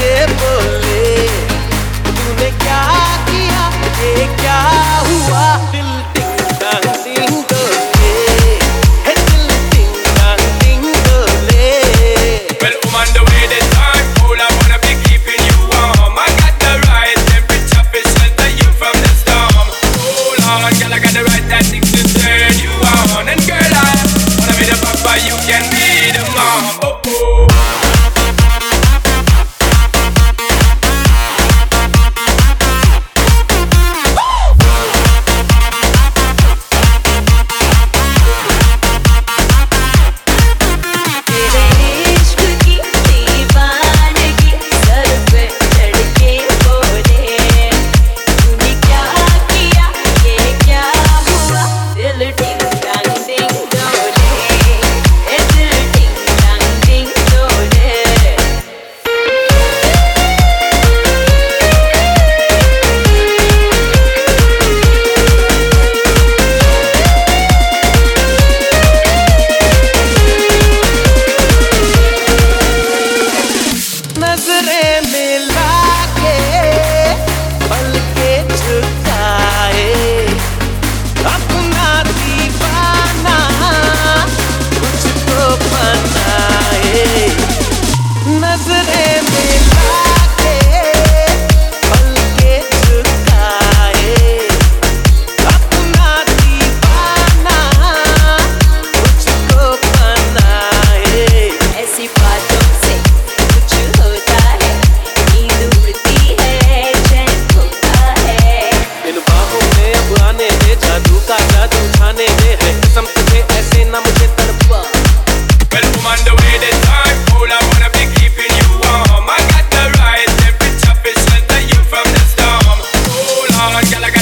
के बोले तूने क्या किया, ये क्या हुआ। दिल टिंग टांग टिंग डोले, है दिल टिंग टांग टिंग डोले। Well, woman, the way the time cold, I wanna be keeping you warm. I got the right temperature to shelter you from the storm. Hold on, girl, I got the right tactics to turn you on. And girl, I wanna be the papa, you can be the mom. Oh, oh. नजरें मिला के पलके झुकाए, अपना दीवाना मुझको बनाए। नजरें मिला के पलके झुकाए, अपना दीवाना मुझको बनाए। ऐसी बातों से कुछ होता है, नींद उड़ती है, चैन खोता है। इन बाहों में अब आने दे, जादू का जादू छाने दे, है कसम तुझे ऐसे ना मुझे तड़पा। Well, woman, the way the time cold, I wanna be keeping you warm. I got the right temperature to shelter you from the storm. Hold on, girl, I got